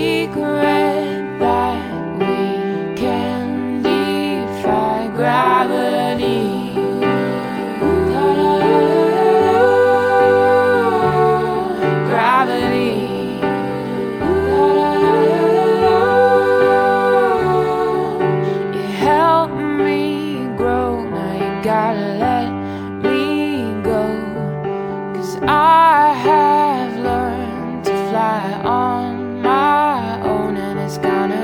secret that we can defy gravity. Gravity. You helped me grow, now you gotta let me go. 'Cause I have learned to fly on my own, and it's gonna